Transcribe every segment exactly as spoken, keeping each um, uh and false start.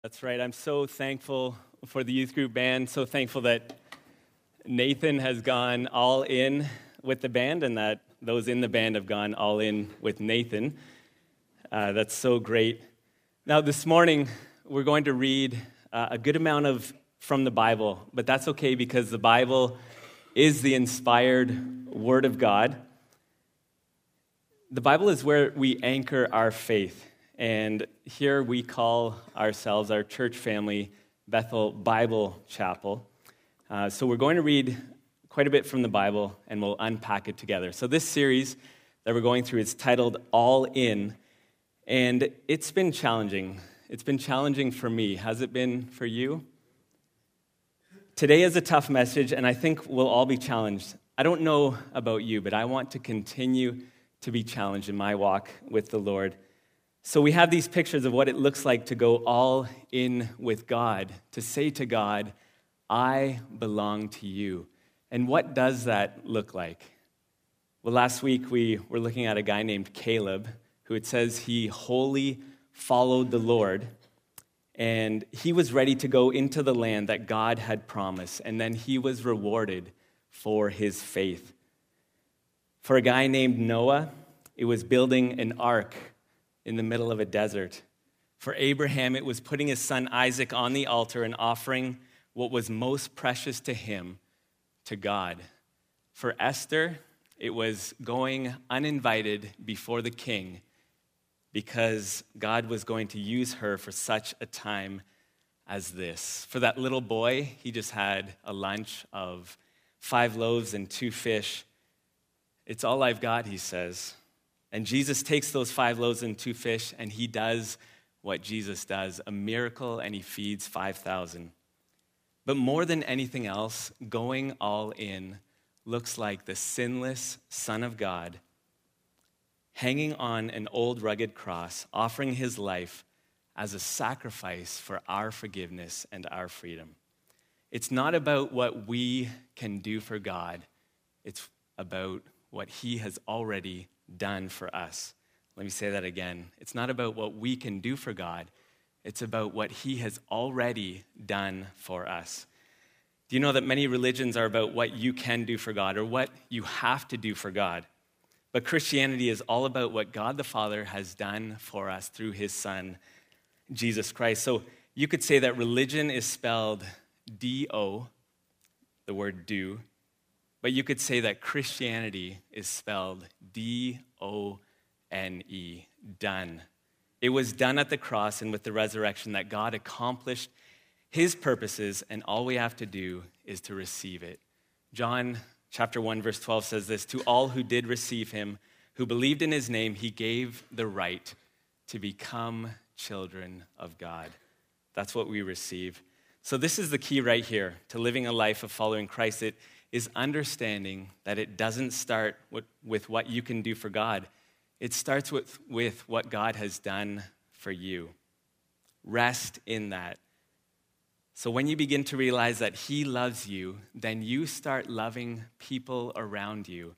That's right. I'm so thankful for the youth group band, so thankful that Nathan has gone all in with the band and that those in the band have gone all in with Nathan. Uh, that's so great. Now, this morning, we're going to read uh, a good amount of from the Bible, but that's okay because the Bible is the inspired Word of God. The Bible is where we anchor our faith. And here we call ourselves, our church family, Bethel Bible Chapel. Uh, so we're going to read quite a bit from the Bible, and we'll unpack it together. So this series that we're going through is titled All In, and it's been challenging. It's been challenging for me. Has it been for you? Today is a tough message, and I think we'll all be challenged. I don't know about you, but I want to continue to be challenged in my walk with the Lord. So we have these pictures of what it looks like to go all in with God, to say to God, I belong to you. And what does that look like? Well, last week we were looking at a guy named Caleb, who it says he wholly followed the Lord, and he was ready to go into the land that God had promised, and then he was rewarded for his faith. For a guy named Noah, it was building an ark in the middle of a desert. For Abraham, it was putting his son Isaac on the altar and offering what was most precious to him to God. For Esther, it was going uninvited before the king because God was going to use her for such a time as this. For that little boy, he just had a lunch of five loaves and two fish. It's all I've got, he says. And Jesus takes those five loaves and two fish, and he does what Jesus does, a miracle, and he feeds five thousand. But more than anything else, going all in looks like the sinless Son of God hanging on an old rugged cross, offering his life as a sacrifice for our forgiveness and our freedom. It's not about what we can do for God. It's about what he has already done for us. Let me say that again. It's not about what we can do for God. It's about what he has already done for us. Do you know that many religions are about what you can do for God or what you have to do for God? But Christianity is all about what God the Father has done for us through his Son, Jesus Christ. So you could say that religion is spelled D O, the word do, but you could say that Christianity is spelled D O N E, done. It was done at the cross and with the resurrection that God accomplished his purposes, and all we have to do is to receive it. John chapter one, verse twelve says this, to all who did receive him, who believed in his name, he gave the right to become children of God. That's what we receive. So this is the key right here to living a life of following Christ. It is understanding that it doesn't start with, with what you can do for God. It starts with, with what God has done for you. Rest in that. So when you begin to realize that he loves you, then you start loving people around you.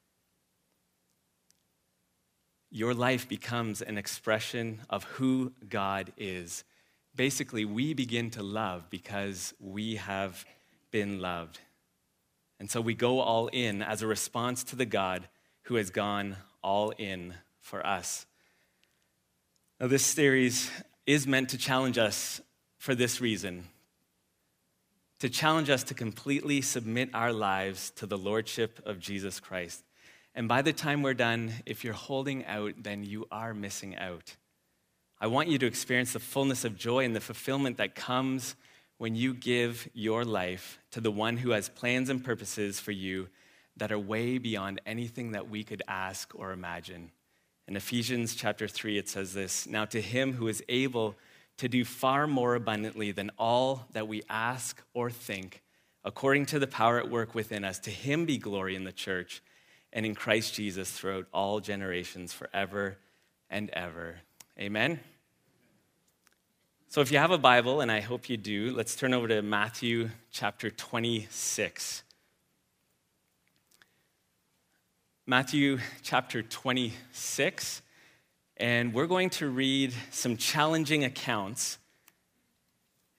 Your life becomes an expression of who God is. Basically, we begin to love because we have been loved. And so we go all in as a response to the God who has gone all in for us. Now, this series is meant to challenge us for this reason, to challenge us to completely submit our lives to the lordship of Jesus Christ. And by the time we're done, if you're holding out, then you are missing out. I want you to experience the fullness of joy and the fulfillment that comes when you give your life to the one who has plans and purposes for you that are way beyond anything that we could ask or imagine. In Ephesians chapter three, it says this, now to him who is able to do far more abundantly than all that we ask or think, according to the power at work within us, to him be glory in the church and in Christ Jesus throughout all generations forever and ever. Amen. So if you have a Bible, and I hope you do, let's turn over to Matthew chapter twenty-six. Matthew chapter twenty-six, and we're going to read some challenging accounts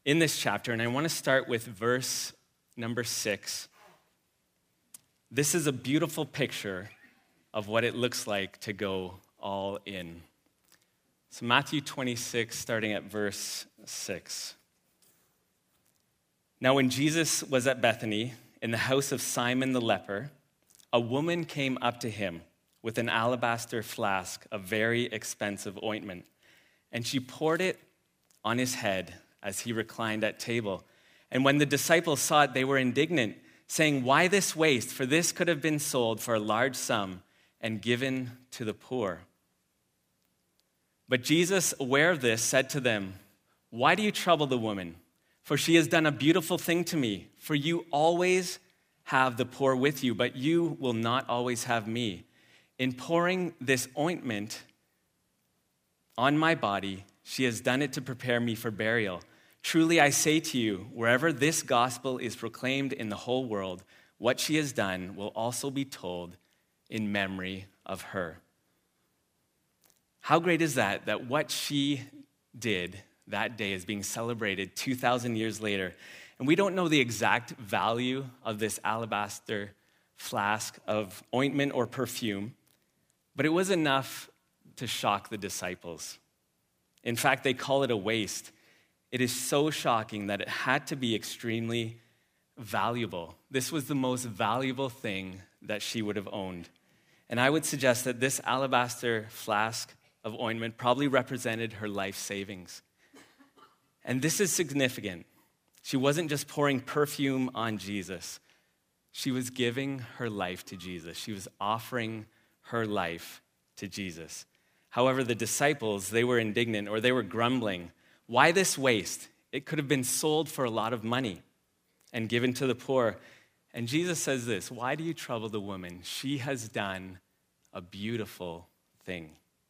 in this chapter, and I want to start with verse number six. This is a beautiful picture of what it looks like to go all in. So Matthew twenty-six, starting at verse six. Now when Jesus was at Bethany, in the house of Simon the leper, a woman came up to him with an alabaster flask of very expensive ointment, and she poured it on his head as he reclined at table. And when the disciples saw it, they were indignant, saying, "Why this waste? For this could have been sold for a large sum and given to the poor." But Jesus, aware of this, said to them, "Why do you trouble the woman? For she has done a beautiful thing to me. For you always have the poor with you, but you will not always have me. In pouring this ointment on my body, she has done it to prepare me for burial. Truly I say to you, wherever this gospel is proclaimed in the whole world, what she has done will also be told in memory of her." How great is that, that what she did that day is being celebrated two thousand years later. And we don't know the exact value of this alabaster flask of ointment or perfume, but it was enough to shock the disciples. In fact, they call it a waste. It is so shocking that it had to be extremely valuable. This was the most valuable thing that she would have owned. And I would suggest that this alabaster flask of ointment probably represented her life savings. And this is significant. She wasn't just pouring perfume on Jesus. She was giving her life to Jesus. She was offering her life to Jesus. However, the disciples, they were indignant, or they were grumbling. Why this waste? It could have been sold for a lot of money and given to the poor. And Jesus says this, "Why do you trouble the woman? She has done a beautiful thing."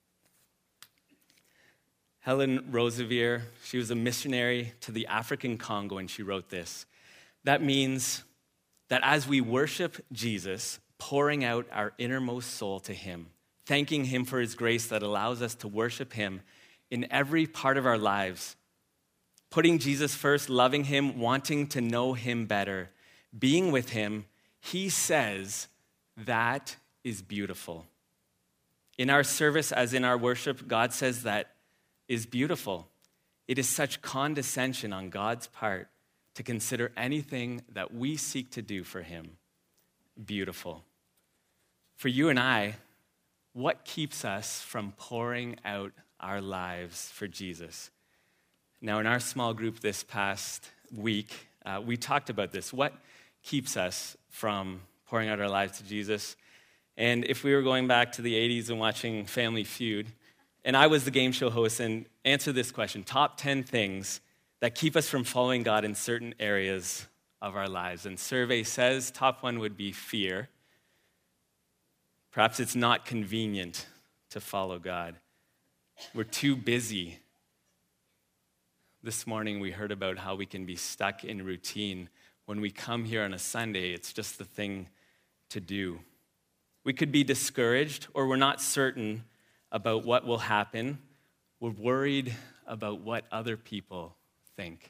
Helen Roseveare, she was a missionary to the African Congo, and she wrote this. That means that as we worship Jesus, pouring out our innermost soul to him, thanking him for his grace that allows us to worship him in every part of our lives, putting Jesus first, loving him, wanting to know him better, being with him, he says that is beautiful. In our service, as in our worship, God says that is beautiful. It is such condescension on God's part to consider anything that we seek to do for him beautiful. For you and I, what keeps us from pouring out our lives for Jesus? Now, in our small group this past week, uh, we talked about this. What keeps us from pouring out our lives to Jesus? And if we were going back to the eighties and watching Family Feud, and I was the game show host, and answer this question, top ten things that keep us from following God in certain areas of our lives. And survey says top one would be fear. Perhaps it's not convenient to follow God. We're too busy. This morning we heard about how we can be stuck in routine. When we come here on a Sunday, it's just the thing to do. We could be discouraged, or we're not certain about what will happen. We're worried about what other people think.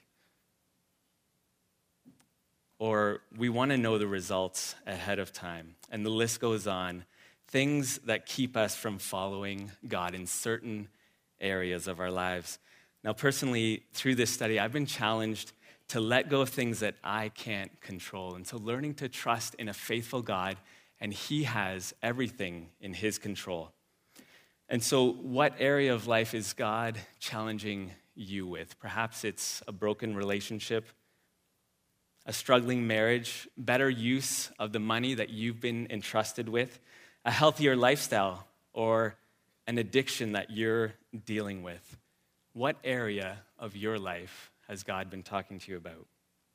Or we want to know the results ahead of time. And the list goes on. Things that keep us from following God in certain areas of our lives. Now, personally, through this study, I've been challenged to let go of things that I can't control. And so learning to trust in a faithful God, and he has everything in his control. And so what area of life is God challenging you with? Perhaps it's a broken relationship, a struggling marriage, better use of the money that you've been entrusted with, a healthier lifestyle, or an addiction that you're dealing with. What area of your life has God been talking to you about?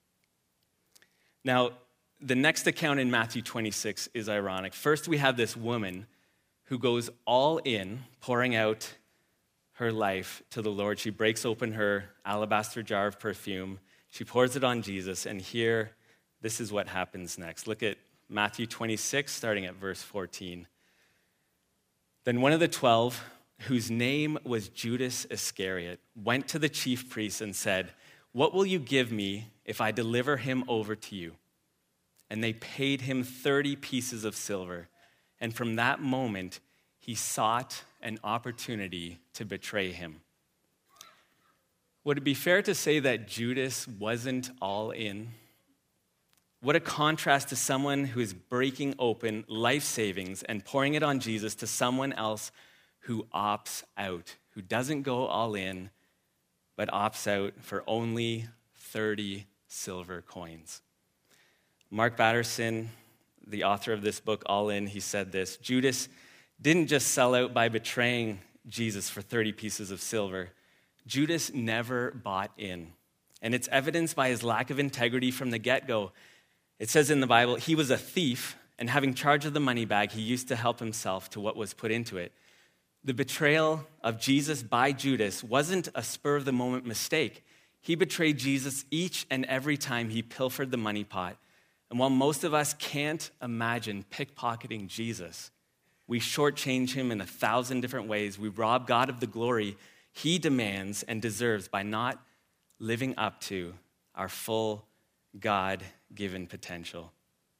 Now, the next account in Matthew twenty-six is ironic. First, we have this woman who goes all in, pouring out her life to the Lord. She breaks open her alabaster jar of perfume. She pours it on Jesus, and here, this is what happens next. Look at Matthew twenty-six, starting at verse fourteen. Then one of the twelve, whose name was Judas Iscariot, went to the chief priests and said, "What will you give me if I deliver him over to you?" And they paid him thirty pieces of silver. And from that moment, he sought an opportunity to betray him. Would it be fair to say that Judas wasn't all in? What a contrast to someone who is breaking open life savings and pouring it on Jesus to someone else who opts out, who doesn't go all in, but opts out for only thirty silver coins. Mark Batterson, the author of this book, All In, he said this: Judas didn't just sell out by betraying Jesus for thirty pieces of silver. Judas never bought in. And it's evidenced by his lack of integrity from the get-go. It says in the Bible, he was a thief, and having charge of the money bag, he used to help himself to what was put into it. The betrayal of Jesus by Judas wasn't a spur-of-the-moment mistake. He betrayed Jesus each and every time he pilfered the money pot. And while most of us can't imagine pickpocketing Jesus, we shortchange him in a thousand different ways. We rob God of the glory he demands and deserves by not living up to our full God-given potential.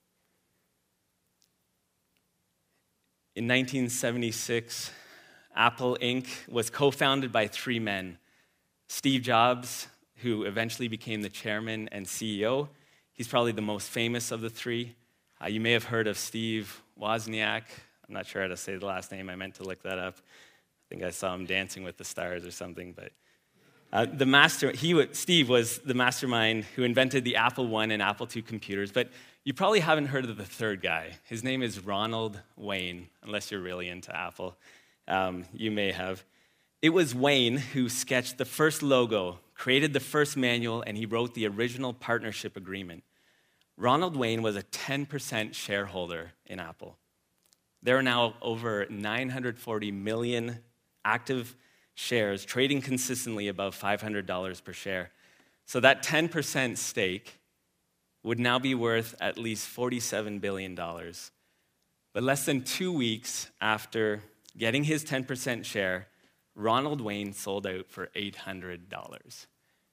In nineteen seventy-six, Apple Incorporated was co-founded by three men. Steve Jobs, who eventually became the chairman and C E O. He's probably the most famous of the three. Uh, you may have heard of Steve Wozniak. I'm not sure how to say the last name. I meant to look that up. I think I saw him Dancing with the Stars or something. But uh, the master, he, Steve was the mastermind who invented the Apple one and Apple two computers. But you probably haven't heard of the third guy. His name is Ronald Wayne, unless you're really into Apple. Um, you may have. It was Wayne who sketched the first logo, created the first manual, and he wrote the original partnership agreement. Ronald Wayne was a ten percent shareholder in Apple. There are now over nine hundred forty million active shares trading consistently above five hundred dollars per share. So that ten percent stake would now be worth at least forty-seven billion dollars. But less than two weeks after getting his ten percent share, Ronald Wayne sold out for eight hundred dollars.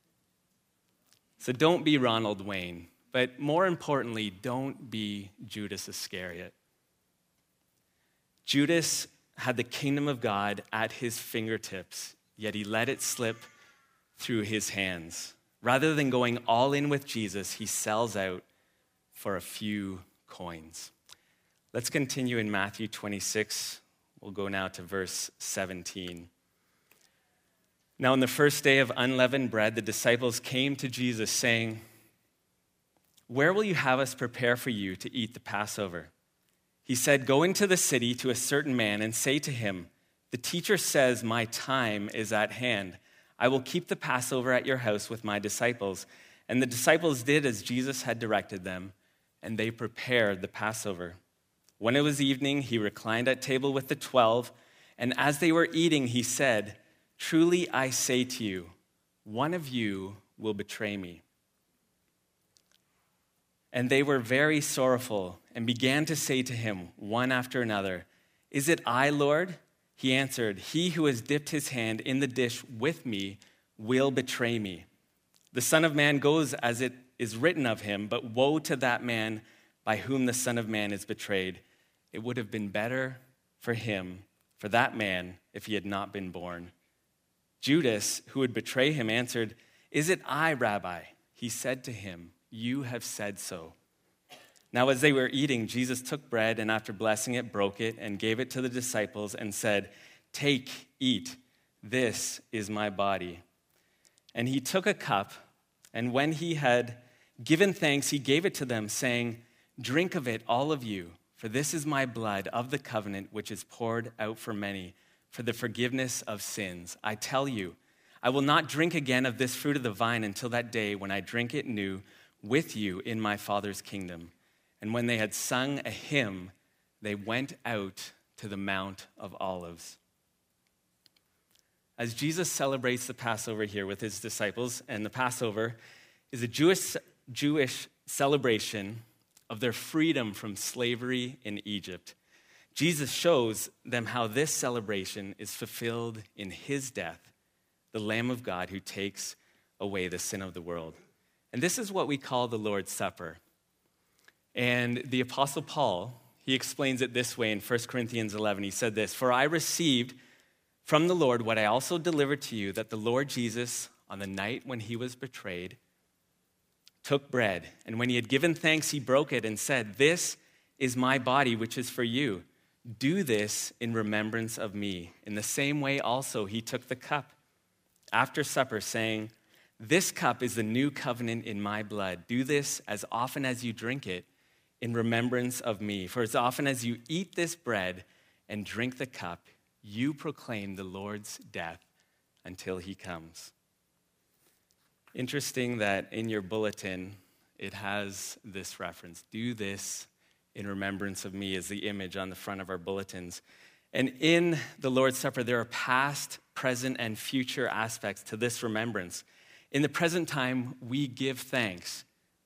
So don't be Ronald Wayne, but more importantly, don't be Judas Iscariot. Judas had the kingdom of God at his fingertips, yet he let it slip through his hands. Rather than going all in with Jesus, he sells out for a few coins. Let's continue in Matthew twenty-six. We'll go now to verse seventeen. Now, on the first day of unleavened bread, the disciples came to Jesus saying, "Where will you have us prepare for you to eat the Passover?" He said, "Go into the city to a certain man and say to him, 'The teacher says, my time is at hand. I will keep the Passover at your house with my disciples.' And the disciples did as Jesus had directed them, and they prepared the Passover. When it was evening, he reclined at table with the twelve, and as they were eating, he said, 'Truly I say to you, one of you will betray me.' And they were very sorrowful and began to say to him, one after another, 'Is it I, Lord?' He answered, 'He who has dipped his hand in the dish with me will betray me. The Son of Man goes as it is written of him, but woe to that man by whom the Son of Man is betrayed. It would have been better for him, for that man, if he had not been born.' Judas, who would betray him, answered, 'Is it I, Rabbi?' He said to him, 'You have said so.' Now as they were eating, Jesus took bread and after blessing it, broke it and gave it to the disciples and said, 'Take, eat, this is my body.' And he took a cup, and when he had given thanks, he gave it to them, saying, 'Drink of it, all of you, for this is my blood of the covenant, which is poured out for many for the forgiveness of sins. I tell you, I will not drink again of this fruit of the vine until that day when I drink it new with you in my Father's kingdom.' And when they had sung a hymn, they went out to the Mount of Olives." As Jesus celebrates the Passover here with his disciples, and the Passover is a Jewish, Jewish celebration of their freedom from slavery in Egypt, Jesus shows them how this celebration is fulfilled in his death, the Lamb of God who takes away the sin of the world. And this is what we call the Lord's Supper. And the Apostle Paul, he explains it this way in First Corinthians eleven. He said this, "For I received from the Lord what I also delivered to you, that the Lord Jesus, on the night when he was betrayed, took bread, and when he had given thanks, he broke it and said, 'This is my body, which is for you. Do this in remembrance of me.' In the same way also he took the cup after supper, saying, 'This cup is the new covenant in my blood. Do this as often as you drink it in remembrance of me. For as often as you eat this bread and drink the cup, you proclaim the Lord's death until he comes.'" Interesting that in your bulletin, it has this reference. Do this in remembrance of me is the image on the front of our bulletins. And in the Lord's Supper, there are past, present, and future aspects to this remembrance. In the present time, we give thanks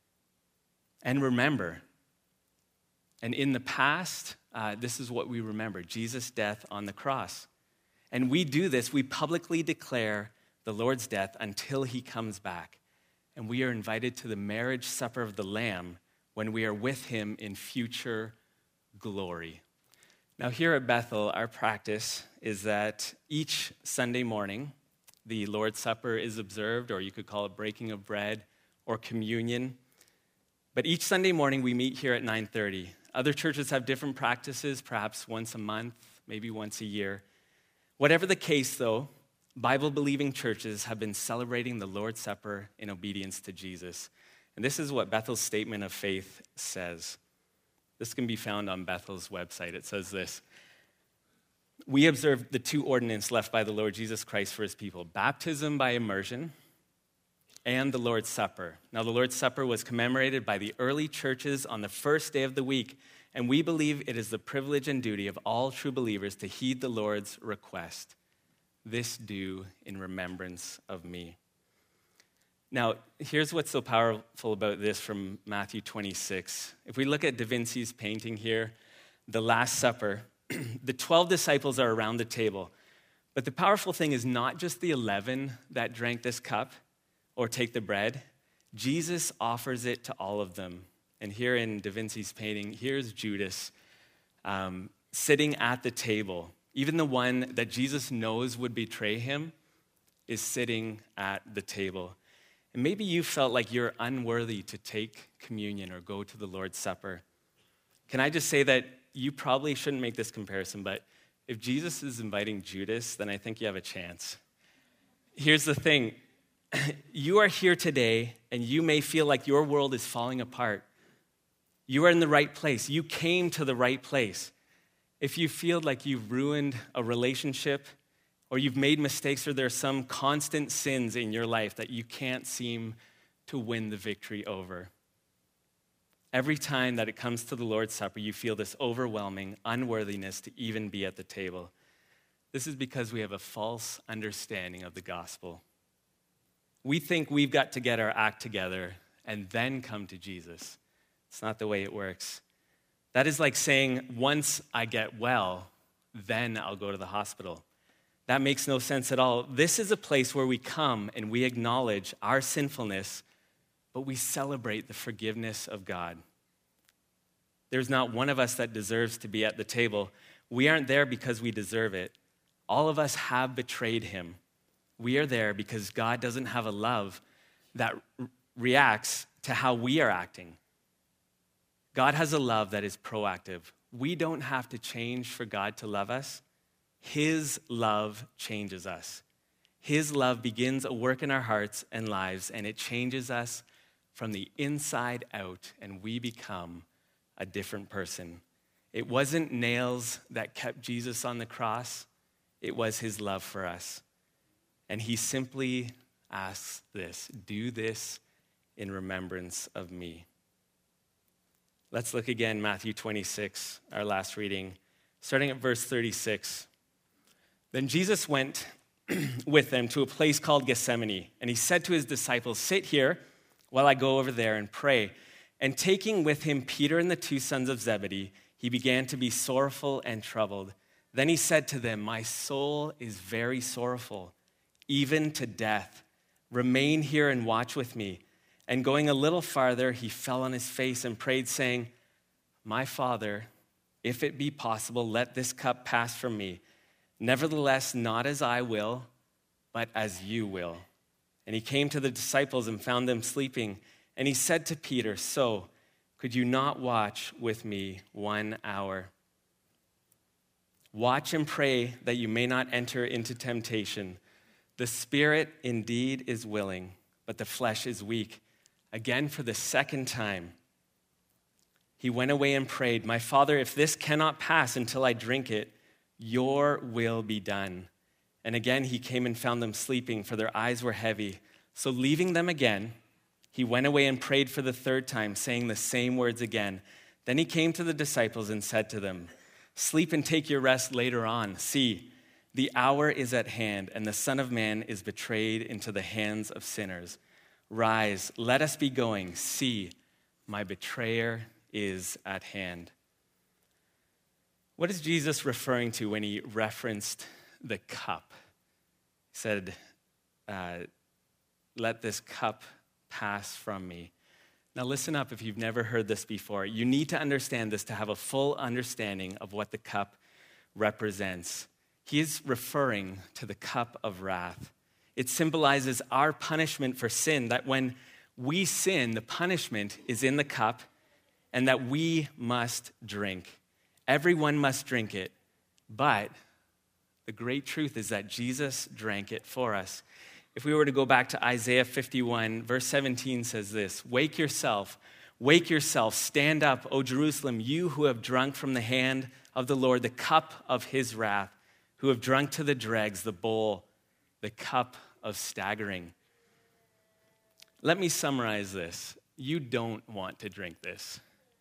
and remember. And in the past, uh, this is what we remember, Jesus' death on the cross. And we do this, we publicly declare the Lord's death until he comes back. And we are invited to the marriage supper of the Lamb when we are with him in future glory. Now here at Bethel, our practice is that each Sunday morning, the Lord's Supper is observed, or you could call it breaking of bread or communion. But each Sunday morning, we meet here at nine thirty. Other churches have different practices, perhaps once a month, maybe once a year. Whatever the case, though, Bible-believing churches have been celebrating the Lord's Supper in obedience to Jesus. And this is what Bethel's statement of faith says. This can be found on Bethel's website. It says this: "We observe the two ordinances left by the Lord Jesus Christ for his people, baptism by immersion and the Lord's Supper. Now, the Lord's Supper was commemorated by the early churches on the first day of the week, and we believe it is the privilege and duty of all true believers to heed the Lord's request. This do in remembrance of me." Now, here's what's so powerful about this from Matthew twenty-six. If we look at Da Vinci's painting here, the Last Supper, the twelve disciples are around the table. But the powerful thing is not just the eleven that drank this cup or take the bread. Jesus offers it to all of them. And here in Da Vinci's painting, here's Judas um, sitting at the table. Even the one that Jesus knows would betray him is sitting at the table. And maybe you felt like you're unworthy to take communion or go to the Lord's Supper. Can I just say that you probably shouldn't make this comparison, but if Jesus is inviting Judas, then I think you have a chance. Here's the thing. You are here today, and you may feel like your world is falling apart. You are in the right place. You came to the right place. If you feel like you've ruined a relationship, or you've made mistakes, or there's some constant sins in your life that you can't seem to win the victory over, every time that it comes to the Lord's Supper, you feel this overwhelming unworthiness to even be at the table. This is because we have a false understanding of the gospel. We think we've got to get our act together and then come to Jesus. It's not the way it works. That is like saying, once I get well, then I'll go to the hospital. That makes no sense at all. This is a place where we come and we acknowledge our sinfulness, but we celebrate the forgiveness of God. There's not one of us that deserves to be at the table. We aren't there because we deserve it. All of us have betrayed him. We are there because God doesn't have a love that re- reacts to how we are acting. God has a love that is proactive. We don't have to change for God to love us. His love changes us. His love begins a work in our hearts and lives, and it changes us from the inside out, and we become a different person. It wasn't nails that kept Jesus on the cross. It was his love for us. And he simply asks this: do this in remembrance of me. Let's look again, Matthew twenty-six, our last reading, starting at verse thirty-six. Then Jesus went with them to a place called Gethsemane, and he said to his disciples, "Sit here while I go over there and pray." And taking with him Peter and the two sons of Zebedee, he began to be sorrowful and troubled. Then he said to them, "My soul is very sorrowful, even to death. Remain here and watch with me." And going a little farther, he fell on his face and prayed, saying, "My Father, if it be possible, let this cup pass from me. Nevertheless, not as I will, but as you will." And he came to the disciples and found them sleeping. And he said to Peter, "So, could you not watch with me one hour? Watch and pray that you may not enter into temptation. The spirit indeed is willing, but the flesh is weak." Again, for the second time, he went away and prayed, "My Father, if this cannot pass until I drink it, your will be done." And again he came and found them sleeping, for their eyes were heavy. So leaving them again, he went away and prayed for the third time, saying the same words again. Then he came to the disciples and said to them, "Sleep and take your rest later on. See, the hour is at hand, and the Son of Man is betrayed into the hands of sinners. Rise, let us be going. See, my betrayer is at hand." What is Jesus referring to when he referenced the cup? He said, uh, "Let this cup pass from me." Now listen up if you've never heard this before. You need to understand this to have a full understanding of what the cup represents. He is referring to the cup of wrath. It symbolizes our punishment for sin, that when we sin, the punishment is in the cup and that we must drink. Everyone must drink it, but the great truth is that Jesus drank it for us. If we were to go back to Isaiah fifty-one, verse seventeen says this, "Wake yourself, wake yourself, stand up, O Jerusalem, you who have drunk from the hand of the Lord the cup of his wrath, who have drunk to the dregs the bowl, the cup of staggering." Let me summarize this. You don't want to drink this.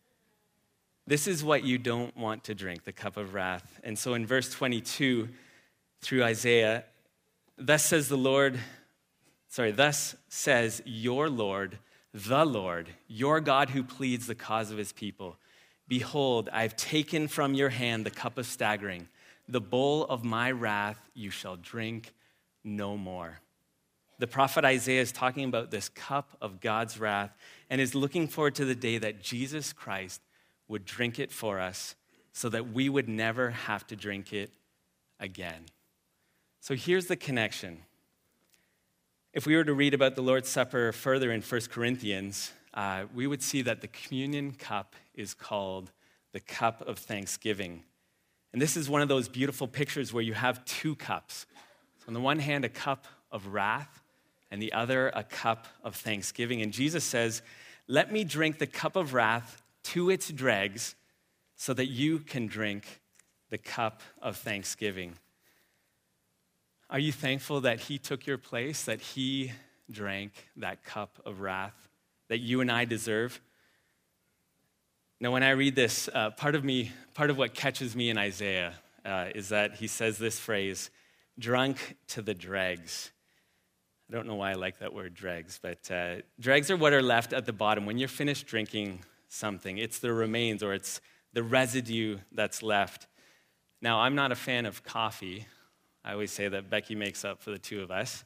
This is what you don't want to drink, the cup of wrath. And so in verse twenty-two, through Isaiah, thus says the Lord, sorry, thus says your Lord, the Lord, your God who pleads the cause of his people. "Behold, I've taken from your hand the cup of staggering. The bowl of my wrath you shall drink no more." The prophet Isaiah is talking about this cup of God's wrath and is looking forward to the day that Jesus Christ would drink it for us so that we would never have to drink it again. So here's the connection. If we were to read about the Lord's Supper further in First Corinthians, uh, we would see that the communion cup is called the cup of thanksgiving. And this is one of those beautiful pictures where you have two cups. So on the one hand, a cup of wrath, and the other, a cup of thanksgiving. And Jesus says, "Let me drink the cup of wrath to its dregs so that you can drink the cup of thanksgiving." Are you thankful that he took your place, that he drank that cup of wrath that you and I deserve? Now, when I read this, uh, part of me, part of what catches me in Isaiah uh, is that he says this phrase, "drunk to the dregs." I don't know why I like that word, dregs, but uh, dregs are what are left at the bottom. When you're finished drinking something, it's the remains or it's the residue that's left. Now, I'm not a fan of coffee. I always say that Becky makes up for the two of us.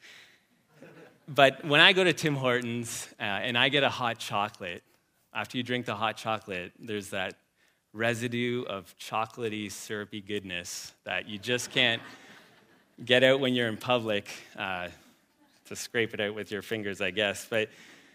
But when I go to Tim Hortons uh, and I get a hot chocolate, after you drink the hot chocolate, there's that residue of chocolatey, syrupy goodness that you just can't get out when you're in public. Uh, to scrape it out with your fingers, I guess. But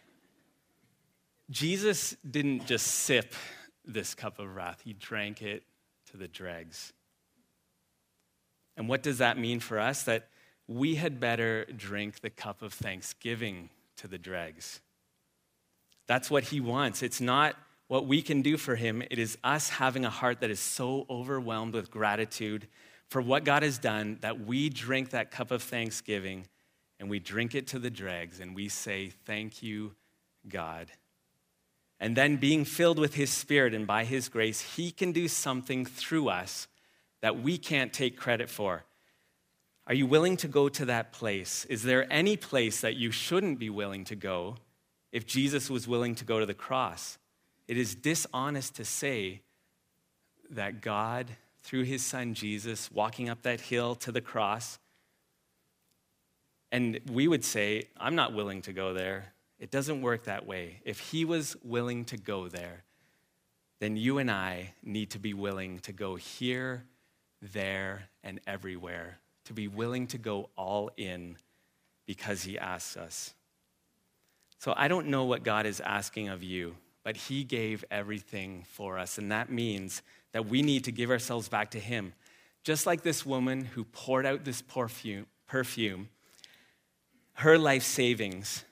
Jesus didn't just sip this cup of wrath. He drank it to the dregs. And what does that mean for us? That we had better drink the cup of thanksgiving to the dregs. That's what he wants. It's not what we can do for him. It is us having a heart that is so overwhelmed with gratitude for what God has done that we drink that cup of thanksgiving and we drink it to the dregs, and we say, "Thank you, God." And then being filled with his Spirit and by his grace, he can do something through us that we can't take credit for. Are you willing to go to that place? Is there any place that you shouldn't be willing to go if Jesus was willing to go to the cross? It is dishonest to say that God, through his son Jesus, walking up that hill to the cross, And we would say, I'm not willing to go there. It doesn't work that way. If he was willing to go there, then you and I need to be willing to go here, there, and everywhere, to be willing to go all in because he asks us. So I don't know what God is asking of you, but he gave everything for us, and that means that we need to give ourselves back to him. Just like this woman who poured out this perfume, perfume, her life savings,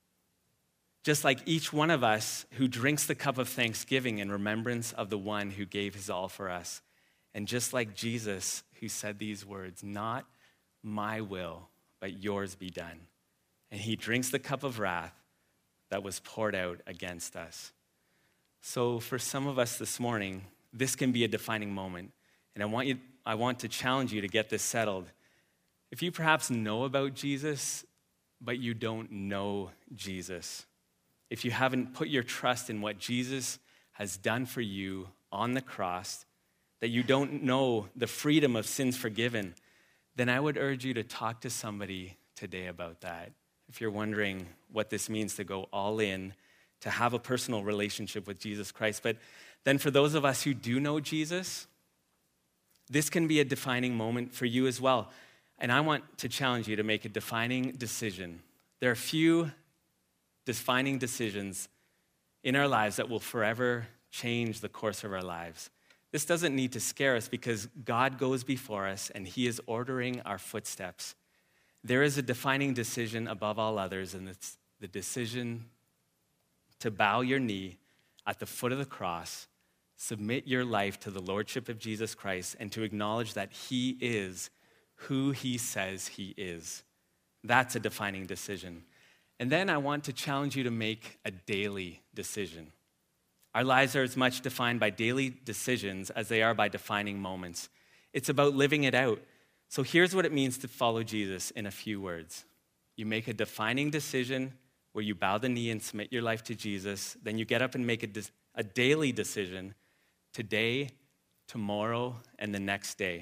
just like each one of us who drinks the cup of thanksgiving in remembrance of the one who gave his all for us. And just like Jesus who said these words, not my will, but yours be done. And he drinks the cup of wrath that was poured out against us. So for some of us this morning, this can be a defining moment. And I want you, I want to challenge you to get this settled. If you perhaps know about Jesus, but you don't know Jesus, if you haven't put your trust in what Jesus has done for you on the cross, that you don't know the freedom of sins forgiven, then I would urge you to talk to somebody today about that. If you're wondering what this means to go all in, to have a personal relationship with Jesus Christ. But then for those of us who do know Jesus, this can be a defining moment for you as well. And I want to challenge you to make a defining decision. There are few defining decisions in our lives that will forever change the course of our lives. This doesn't need to scare us because God goes before us and he is ordering our footsteps. There is a defining decision above all others, and it's the decision to bow your knee at the foot of the cross, submit your life to the lordship of Jesus Christ, and to acknowledge that he is who he says he is. That's a defining decision. And then I want to challenge you to make a daily decision. Our lives are as much defined by daily decisions as they are by defining moments. It's about living it out. So here's what it means to follow Jesus in a few words. You make a defining decision where you bow the knee and submit your life to Jesus. Then you get up and make a, de- a daily decision today, tomorrow, and the next day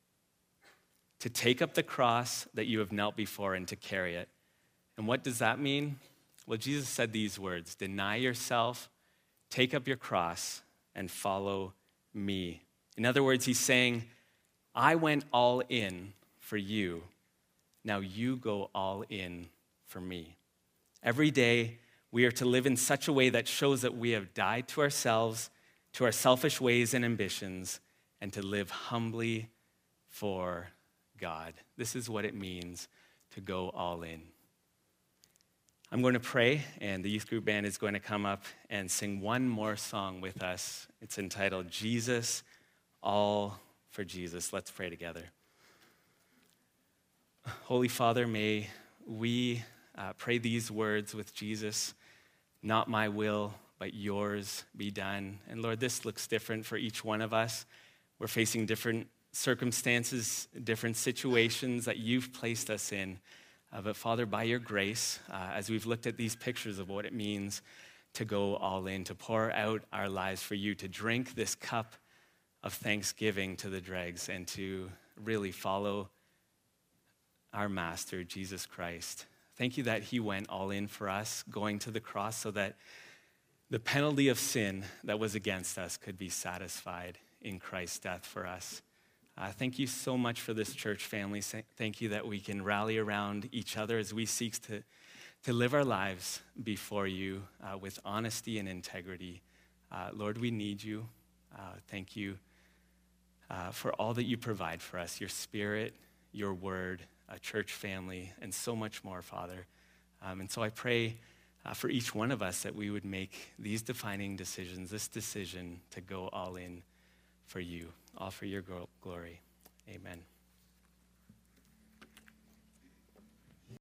to take up the cross that you have knelt before and to carry it. And what does that mean? Well, Jesus said these words, deny yourself, take up your cross, and follow me. In other words, he's saying, I went all in for you. Now you go all in for me. Every day, we are to live in such a way that shows that we have died to ourselves, to our selfish ways and ambitions, and to live humbly for God. This is what it means to go all in. I'm going to pray, and the youth group band is going to come up and sing one more song with us. It's entitled, Jesus, All for Jesus. Let's pray together. Holy Father, may we uh, pray these words with Jesus, not my will, but yours be done. And Lord, this looks different for each one of us. We're facing different circumstances, different situations that you've placed us in. Uh, but Father, by your grace, uh, as we've looked at these pictures of what it means to go all in, to pour out our lives for you, to drink this cup of thanksgiving to the dregs, and to really follow our Master, Jesus Christ. Thank you that he went all in for us, going to the cross so that the penalty of sin that was against us could be satisfied in Christ's death for us. Uh, thank you so much for this church family. Thank you that we can rally around each other as we seek to, to live our lives before you uh, with honesty and integrity. Uh, Lord, we need you. Uh, thank you uh, for all that you provide for us, your spirit, your word, a church family, and so much more, Father. Um, and so I pray uh, for each one of us that we would make these defining decisions, this decision to go all in for you, all for your glory. Amen.